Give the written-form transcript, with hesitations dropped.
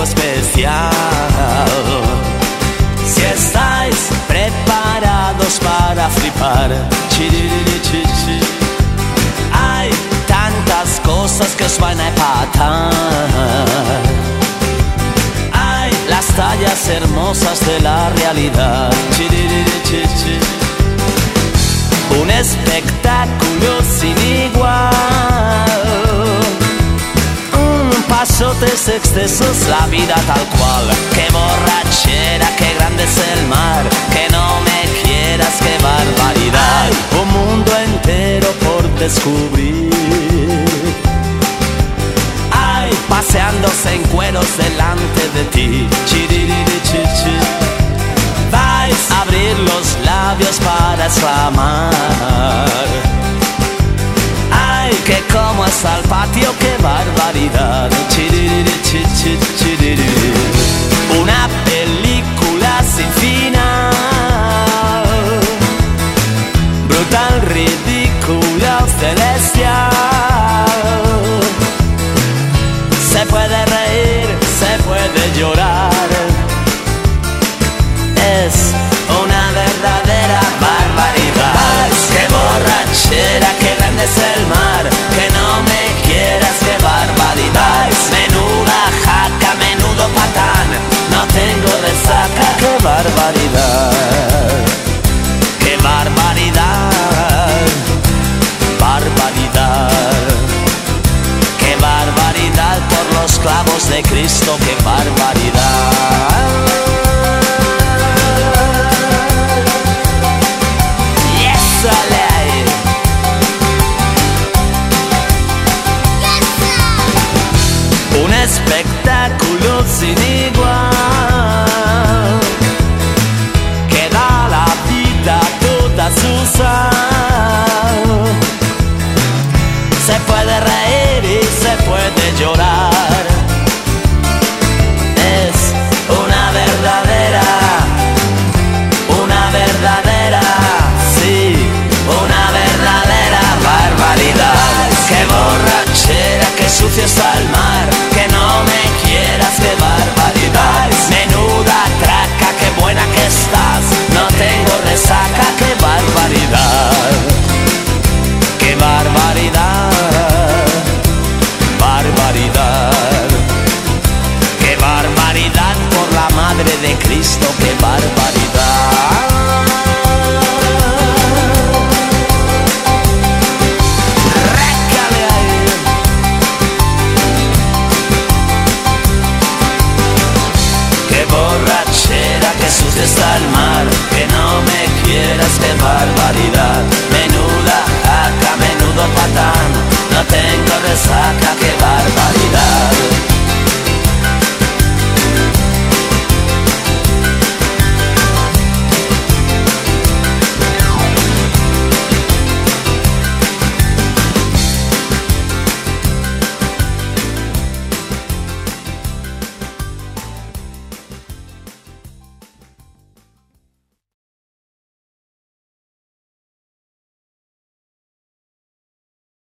especial. Si estáis preparados para flipar, hay tantas cosas que os van a empatar. Hay las tallas hermosas de la realidad. Un espectáculo sin igual. Pasotes, excesos, la vida tal cual. Qué borrachera, qué grande es el mar. Que no me quieras, qué barbaridad. Un mundo entero por descubrir. Ay, paseándose en cueros delante de ti. Vais a abrir los labios para exclamar. Ay, que como está el patio, qué barbaridad. Una película sin final, brutal, ridícula, celestial. Se puede reír, se puede llorar. Es una verdadera barbaridad. Qué borrachera, qué grande es el mar. Que no me quieras, qué barbaridad. Menuda jaca, menudo patán. No tengo resaca, qué barbaridad. Qué barbaridad. Barbaridad. Qué barbaridad por los clavos de Cristo, qué barbaridad. Un espectáculo sin igual, que da la vida toda su sal. Se puede reír y se puede llorar. Es una verdadera, sí, una verdadera barbaridad. Qué borrachera, qué sucio está el mar. Que no me quieras, qué barbaridad. Menuda traca, qué buena que estás. No tengo resaca, qué barbaridad. Qué barbaridad. Barbaridad. Qué barbaridad por la madre de Cristo, qué barbaridad. Borrachera, que sucio está el mar. Que no me quieras, qué barbaridad. Menuda jaca, menudo patán. No tengo resaca, qué barbaridad.